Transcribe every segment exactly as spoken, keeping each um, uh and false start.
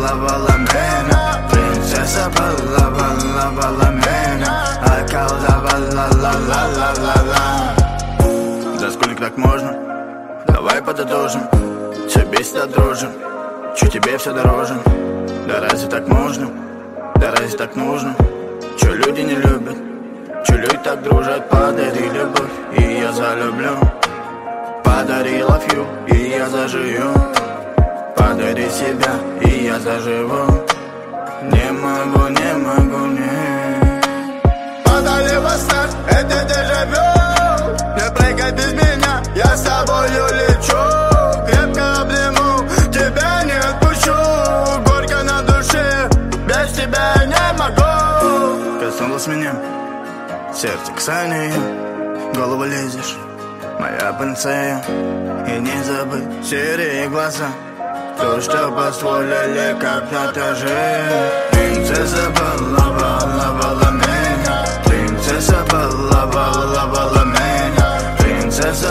баловала меня, принцесса баловала меня, околдовала ла-ла-ла-ла-ла. Да сколько так можно? Давай подытожим. Все бесит, а дружим. Чё тебе все дороже? Да разве так можно? Да разве так нужно? Чё люди не любят? Чё люди так дружат? Подари любовь, и я залюблю. Подари love you, и я заживу. Подари себя, и я заживу. Не могу, не могу, не. Подари восстать, это дежавю. Не прыгай без меня, я с тобою лечу. Крепко обниму, тебя не отпущу. Горько на душе, без тебя не могу. Коснулась меня, сердце касание, голову лезешь, моя панцея. И не забыть серые глаза, то, что позволили когда-то жить. Принцесса баловала меня, принцесса баловала меня, принцесса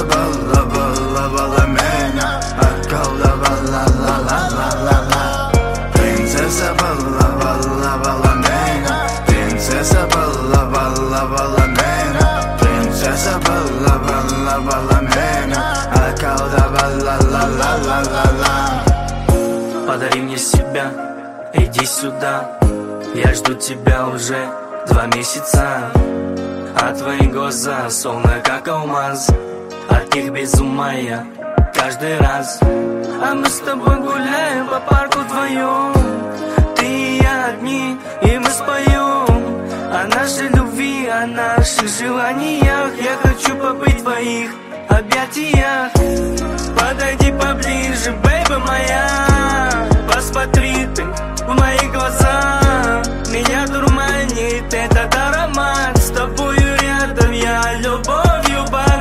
баловала меня, околдовала ла-ла-ла-ла-ла. Принцесса баловала меня, принцесса баловала меня, принцесса баловала меня, околдовала ла-ла-ла-ла-ла. Подари мне себя, иди сюда. Я жду тебя уже два месяца. А твои глаза словно как алмаз. От них без ума я каждый раз. А мы с тобой гуляем по парку вдвоем. Ты и я одни, и мы споем о нашей любви, о наших желаниях. Я хочу побыть в твоих объятиях. Подойди поближе, бэйби моя. Посмотри ты в мои глаза. Меня дурманит этот аромат. С тобою рядом я любовью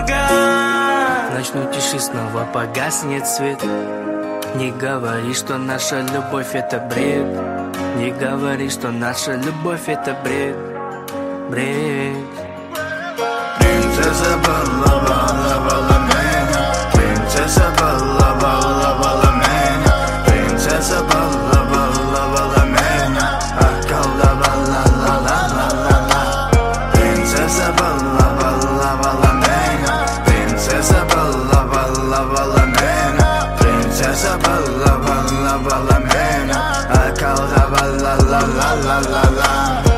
богат. В ночной тиши снова погаснет свет. Не говори, что наша любовь это бред. Не говори, что наша любовь это бред. Бред. Принцесса баловала меня, принцесса баловала меня, принцесса баловала меня, околдовала ла-ла-ла-ла-ла. Принцесса баловала меня, принцесса баловала меня, принцесса баловала меня, околдовала ла-ла-ла-ла-ла.